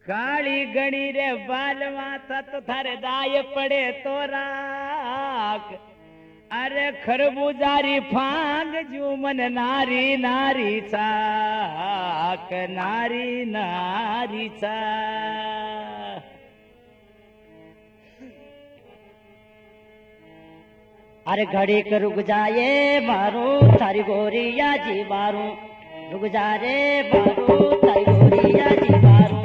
काली गणी रे बालवा तत थारे दाय पड़े तो राख। अरे खरबूजारी फांग जुमन नारी नारी चाक नारी नारी चा। अरे घड़ीक रुक जाए मारू थारी गोरिया जी मारू, रुक जा रे मारू थारी गोरिया जी मारू।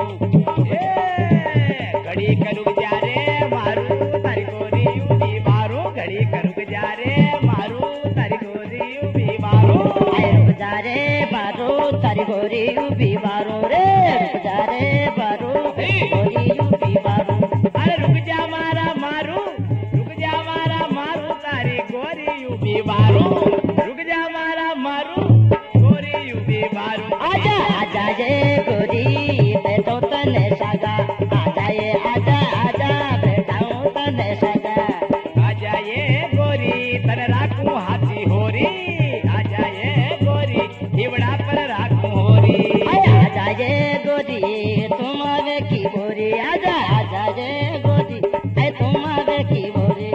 घड़ीक रुक जा रे मारू थारी गोरी भी मारू, घड़ीक रुक जा रे मारू थारी गोरी भी मारू। रुक जा रे मारू थारी गोरी भी मारू रे, रुक जा रे मारू गोरी भी मारू। अरे रुक जा मारा मारू, रुक जा मारा मारू तारी गोरी भी मारू, रुक जा मारा मारू गोरी भी मारू। आजा आजा ये गोरी बैठो तने सागा, आजा ये आजा आजा बैठाओ तने सागा। आजा ये गोरी तन राखू हाथी होरी, आजा ये गोरी हिवड़ा पर राखू होरी। आजा ये गोरी तुम आवे की गोरी, आजा आजा ये गोरी तुम आवे की गोरी।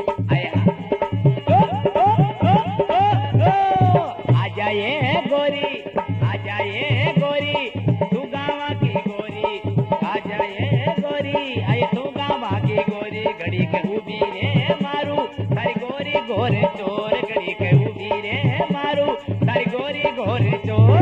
आजा ये गोरी, आजा ये गोरी तू गावा की गोरी, आजा ये गोरी आय तू गावा की गोरी। घड़ी के उभी रे मारू तारी गोरी गोरे चोर, घड़ी के उभी रे मारू तारी गोरी गोरे चोर।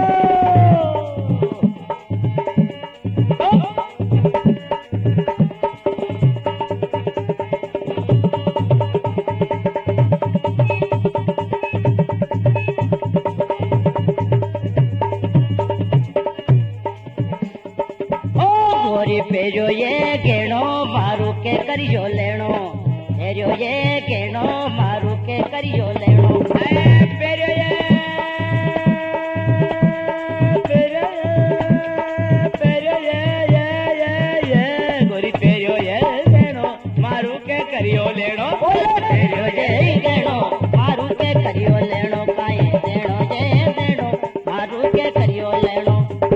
पेरो ये गेणो मारू के करियो लेनो, पेरो ये गेणो मारू के करियो लेनो। पेरो ये गोरी पेरो ये गेणो मारू के करियो लेनो, पेरो ये गेणो मारू के करियो लेनो। काए देणो ये देणो मारू के करियो लेनो।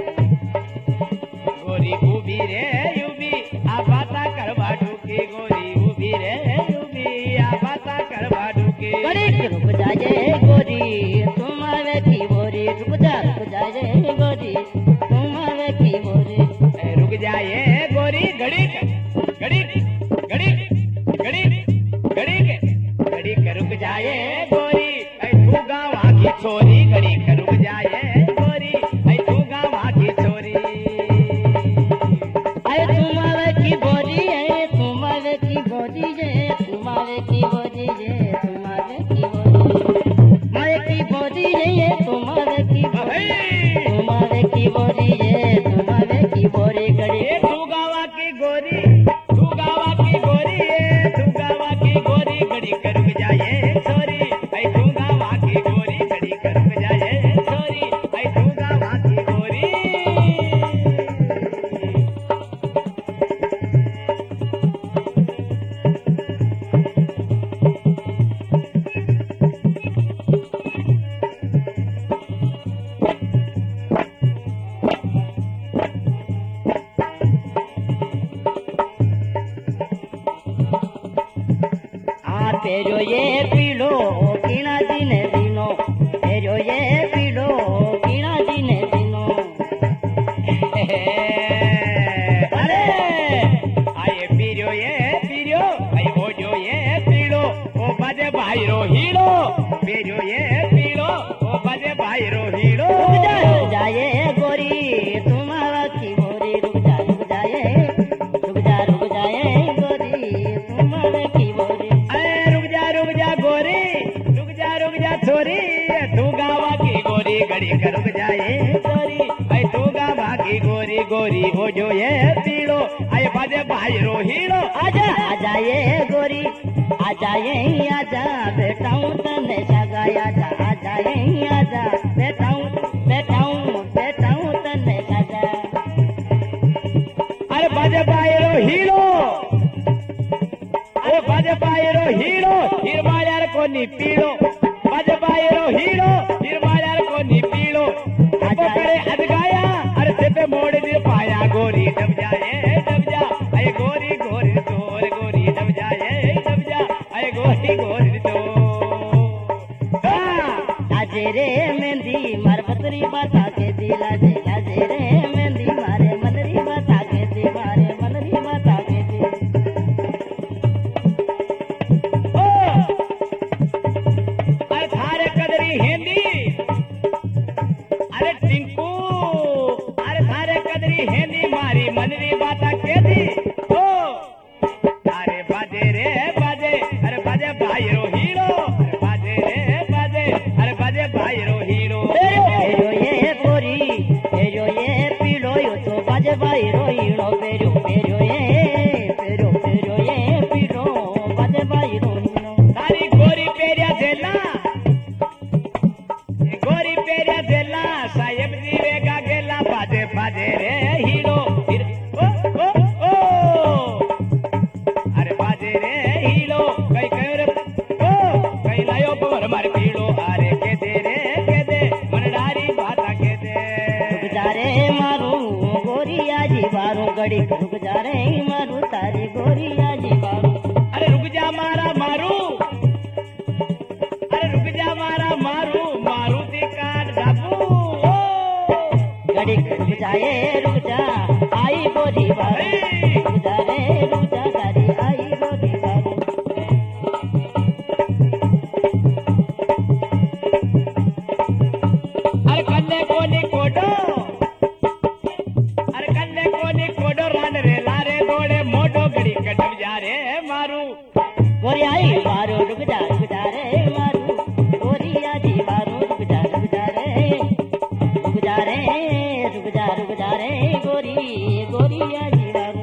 गोरी उभी रे उभी आ बाता करवा ढूकी, गोरी उभी रे उभी आ बाता करवा ढूकी। रुक जाए गोरी तुम आवे की गोरी, रुक जाए गोरी तुम आवे की गोरी। रुक जाए गोरी घड़ी घड़ी घड़ी घड़ी घड़ी घड़ी रुक जाए गोरी तू गावा की छोरी, घड़ी रुक जाए गोरी तू गावा की छोरी। तुम आवे की गोरी है, तुम आवे की गोरी है, तुम आवे की गोरी है, तुम आवे की गोरी मारे की गोरी है, तुम आवे की गोरी, तुम आवे की गोरी है, तुम आवे की गोरी। घड़ी तू गावा की गोरी, तू गावा की गोरी है, तू गावा की गोरी घड़ी रुक जाए छोरी, तू गावा की गोरी घड़ी रुक जाए छोरी, तू गावा की गोरी। पेरो ये पीलो किना दिने दिनो, पेरो ये पीलो किना दिने दिनो। अरे आये पीरो ये पीरो आई ओ जो ये पीलो ओ बजे भाई रो हीरो, पीरो ये पीलो ओ बजे भाई रो हीरो। रुक जाए गोरी तुम आवा की गोरी, रुक जाए गोरी तुम आवा की गोरी। रुक जा छोरी तू गावा की गोरी घड़ी रुक जाए छोरी तू गावा की गोरी। गोरी हो जो ये पीड़ो आए बाजे भाई रो हीरो। आजा आजा ये गोरी आजा यही आजा बेटाऊं तने सगाया, आजा आजा यही आजा बेटाऊं तने सगा। अरे बाजे भाई रो हीरो, अरे बाजे भाई रो हीरो हिरमायार को नी पीड़ो, बाजे भाई रो हीरो हिरमायार को नी पीड़ो। करे अदगाया अरे से पे मोड़ दे पाया गोरी डब जाए बाता के दी ओ अरे बाजे रे बाजे अरे बाजे भाई रो हीरो अरे बाजे रे बाजे अरे बाजे भाई रो हीरो पेरो ये गोरी पेरो ये पीलो यो तो बाजे भाई रोइनो पेरो पेरो ये पीलो बाजे भाई रोइनो तारी गोरी पेरिया झेला साहेब जी वेगा गेला बाजे बाजे रे हीरो ओ ओ ओ अरे बाजे रे हीरो कई कर ओ कई लायो पर मार पीड़ो अरे के दे मनडारी बाता के दे रुक जा रे मारू गोरी आजी बारू गड़ी रुक जा रे मारू तारी गोरी आजी बारू अरे रुक जा मारा मारू अरे रुक जा मारा मारू मारुति काट दाबू गड़ी रुक जा ये रुक जा आई गोरी बारू रुक जा रे रुक जा तारी आई गोरी बारू अरे कन्ने कोनी कोडो रान रे लारे दौड़े मोटो गड़ी कटम जा रे मारू गोरी आई बारू रुक जा रे मारू गोरी आजी बारू रुक जा रे गोरी आजी बारू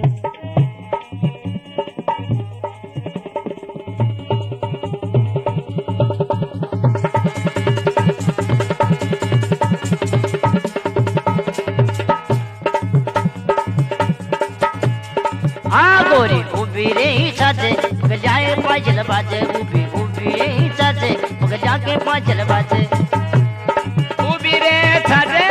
गोरी उबी रे छाते मगर जाए पाजल बाजे उबी रे छाते मगर जाके पाजल बाजे उबी रे छाजे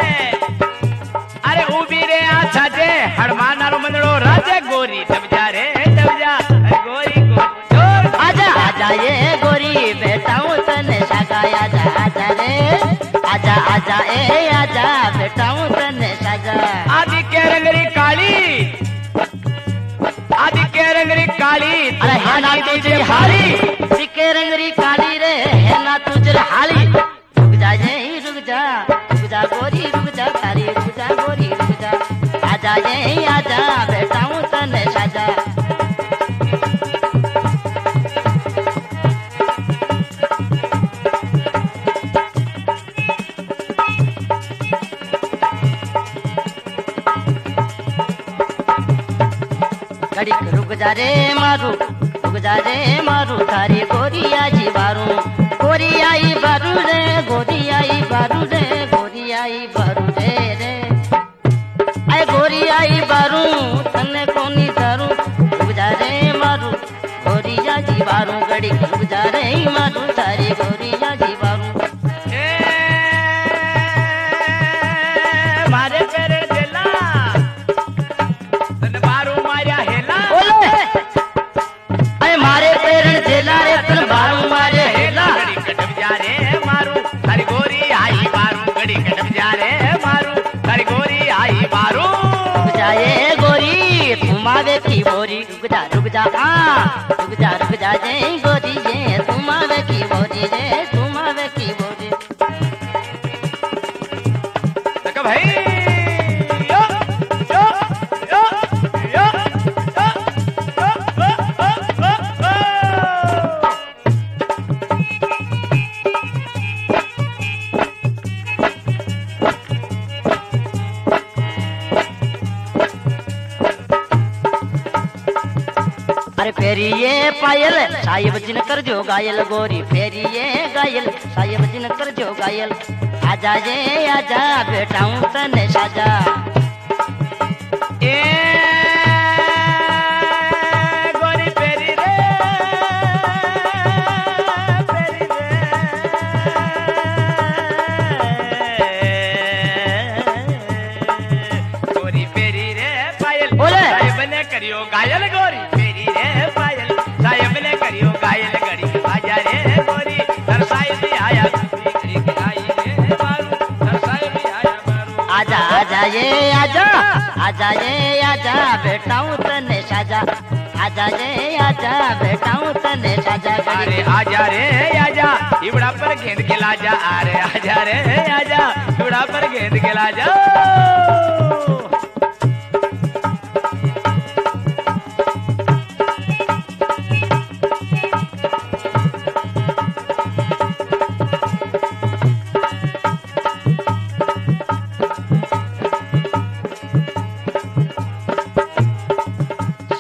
अरे उबी रे आ छाजे हड़मानारो मंदड़ो राजे गोरी दब जा अरे गोरी आजा आजा ये गोरी बेटाऊं तने सगाया आजा रे आजा ए आजा बेटाऊं तने सगा आदि के रंगरी काली अरे है ना तुझे हाली सिके रंगरी काली रे है ना तुझे हाली रुक जा गोरी रुक जा तारी रुक जा गोरी रुक जा आजा ये आजा बेटाऊं तने सजा घड़ी रुक जा रे मारू थारी गोरी आजी बारू गोरी आई बारू रे गोरी आई बारू रे रे आए गोरी आई बारू तन्ने कोनी दारू रुक जा रे मारू गोरी आजी बारू घड़ी रुक जा रे मारू थारी गोरी आजी बारू मारे पेरे देला तन बारू मारिया हेला मारे पेरण झेला रे तन बारू मारे हेला गड़ी कटम जा रे मारू तारी गोरी आई बारू गड़ी कटम जा रे मारू तारी गोरी आई बारू रुक जा ये गोरी तुम आवे की बोरी रुक जा रुक जा जय गोरी ये तुम आवे की बोरी रे तुम आवे की बोरी तक भाई अरे फेरिए पायल साहिब जिन कर जो गायल गोरी फेरिए गायल साहिब जिन कर जो गायल आजा ये आजा बेटाऊं तने साजा ए गोरी पेरी रे गोरी पेरी रे पायल साहिब ने करियो गायल गोरी पेरी रे पायल साहिब ने करियो गायल गड़ी आजा रे गोरी हर साहिब आया करी के आई रे मारू हर साहिब आया मारू आजा ये आजा बेटाऊं तने साजा आजा ये आजा बेटाऊं तने साजा अरे आजा रे आजा इबड़ा पर गेंद के लाजा अरे आजा रे आजा इबड़ा पर गेंद के लाजा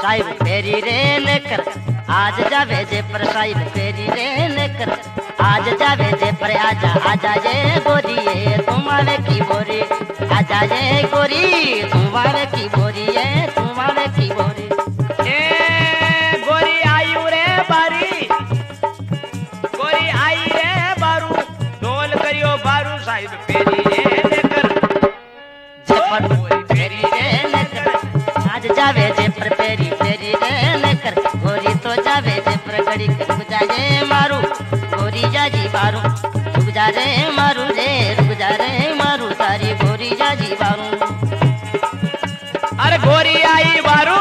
साहिब फेरी रे नेकर आज जावे जे पर साहिब फेरी रे नेकर आज जावे जे पर आजा आजा ये गोरी ये तुम्हारे की बोरी आजा ये गोरी तुम्हारे की बोरी ये तुम्हारे की बोरी ए गोरी आयु रे बारी गोरी आई रे बारू ढोल करियो बारू साहिब फेरी रे लेकर जे पर गोरी फेरी रे नेकर आज जावे जे पर फेरी फेरी रे नेकर गोरी तो जावे जे पर घड़ी रुक जाए मारू गोरी जाजी बारू रुक जा रे मारू रे रुक जा रे मारू तारी गोरी जाजी बारू अरे गोरी आई बारू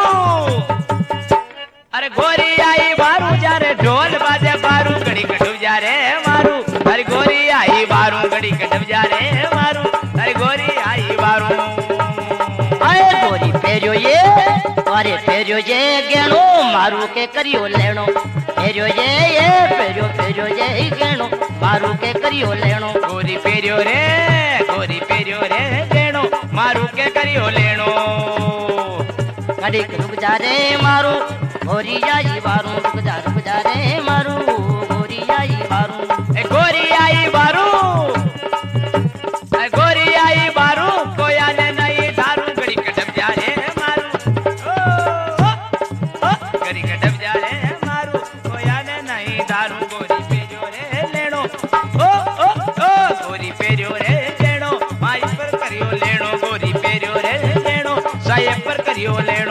अरे गोरी आई बारू जा रे ढोल बाजे बारू घड़ी कटू जा रे मारू अरे गोरी आई बारू घड़ी कटू जा रे मारू अरे गोरी आई बारू आए गोरी फेरियो ये अरे फेरियो ये गेणो मारू के करियो लेणो फेरियो ये फेरियो ये गेणो मारू के करियो लेणो गोरी फेरियो रे लेणो मारू के करियो लेणो घड़ी रुक जा रे मारू गोरी जाई बारू रुक जा रे मारू गोरी आई बारू ए गोरी आई बारू ए गोरी आई बारू कोया ने नहीं दारू घड़ी कटप जा रे मारू घड़ी कटप जा रे मारू कोया ने नहीं दारू गोरी फेरियो रे लेणो गोरी फेरियो रे लेणो माई पर करियो लेणो गोरी फेरियो रे लेणो साये पर करियो लेणो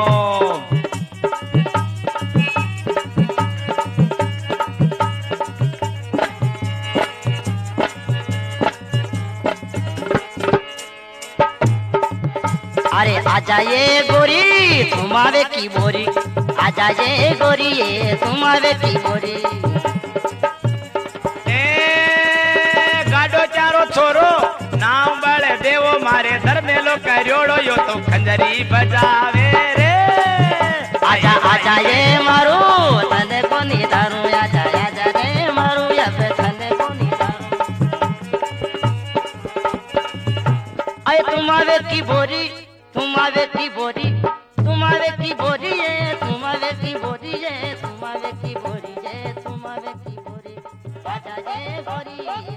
अरे आजा ये गोरी तुम्हारे की बोरी आजा ये गोरी ये तुम्हारे की बोरी ए गाडो चारो छोरो नाम बड़े देवो मारे धर मेलो करियोड़ो यो तो खंजरी बजावे रे आजा आजा ये मारू तने को निदारू आजा आजा रे मारू या पे तने को निदारू आए तुम्हारे की बोरी तुम्हारे की बोरी तुम्हारे की बोरी है तुम्हारे की बोरी है तुम्हारे की बोरी है तुम्हारे की बोरी आजा ये गोरी